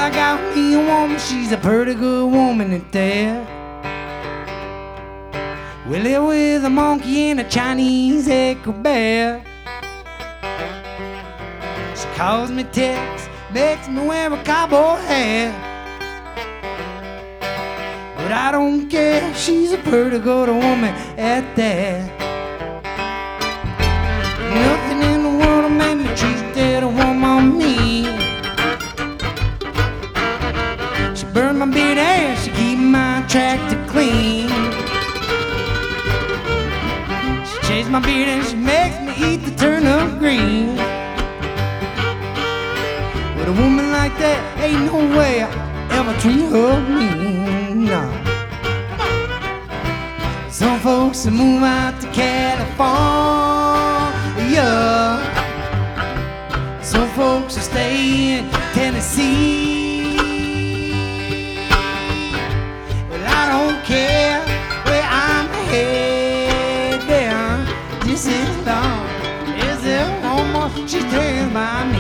I got me a woman, she's a pretty good woman at that. We live with a monkey and a Chinese acrobat. She calls me Tex, makes me wear a cowboy hat. But I don't care, she's a pretty good woman at that. Nothing in the world will make me treat that woman mean. She burned my beard and she keep my tractor clean. She shaves my beard and she makes me eat the turnip green. With a woman like that, ain't no way I ever treat her mean. No. Some folks will move out to California. Some folks will stay in Tennessee. Well, I don't care where I'm headed. This is long. Is there almost she stands by me?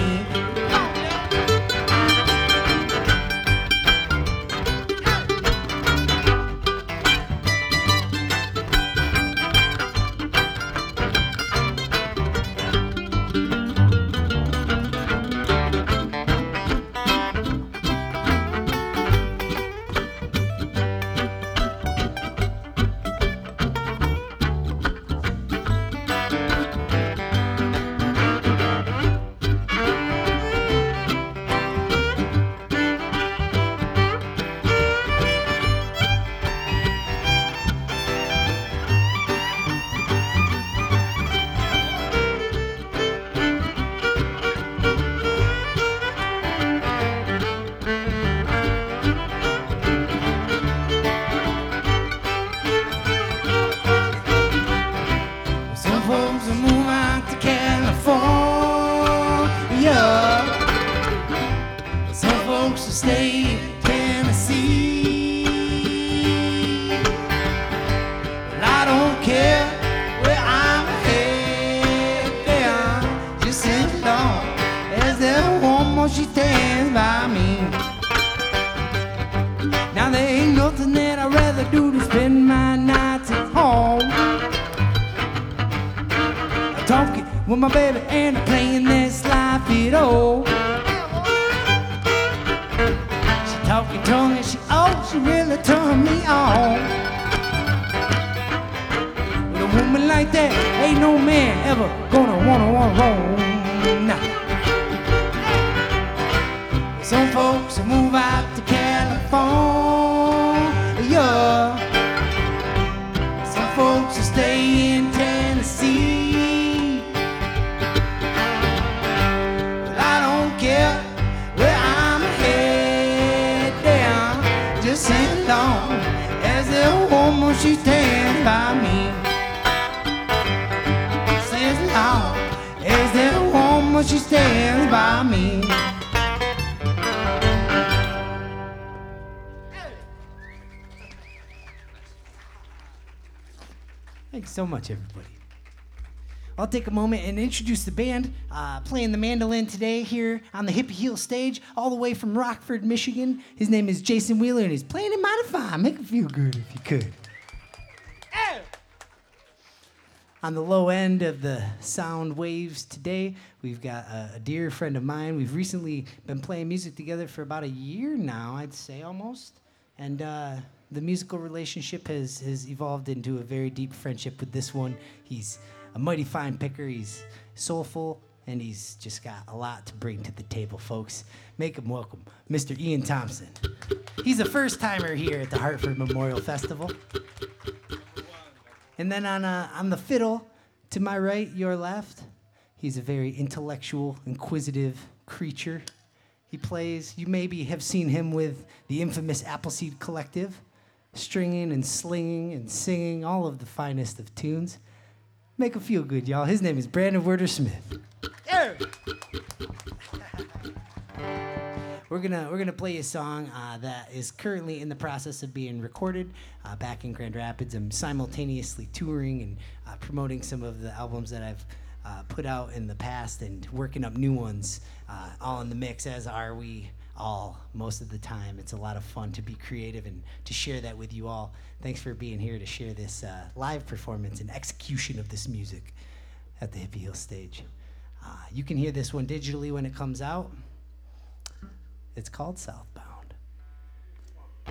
With my baby and playing this life at all. She talking tongue and she really turned me on. With a woman like that, ain't no man ever gonna wanna roll. Nah. Some folks will move out to California. Some folks will stay in Tennessee. She stands by me. As long as that woman, she stands by me. Thanks so much, everybody. I'll take a moment and introduce the band playing the mandolin today here on the Hippie Heel stage, all the way from Rockford, Michigan. His name is Jason Wheeler, and he's playing it mighty fine. Make him feel good if you could. On the low end of the sound waves today, we've got a dear friend of mine. We've recently been playing music together for about a year now, I'd say almost. And the musical relationship has evolved into a very deep friendship with this one. He's a mighty fine picker. He's soulful, and he's just got a lot to bring to the table, folks. Make him welcome, Mr. Ian Thompson. He's a first-timer here at the Hartford Memorial Festival. And then on the fiddle, to my right, your left, he's a very intellectual, inquisitive creature. He plays, you maybe have seen him with the infamous Appleseed Collective, stringing and slinging and singing all of the finest of tunes. Make him feel good, y'all. His name is Brandon Werder Smith. Yeah. We're gonna play a song that is currently in the process of being recorded back in Grand Rapids. I'm simultaneously touring and promoting some of the albums that I've put out in the past and working up new ones, all in the mix, as are we all most of the time. It's a lot of fun to be creative and to share that with you all. Thanks for being here to share this live performance and execution of this music at the Hippie Hill stage. You can hear this one digitally when it comes out. It's called Southbound.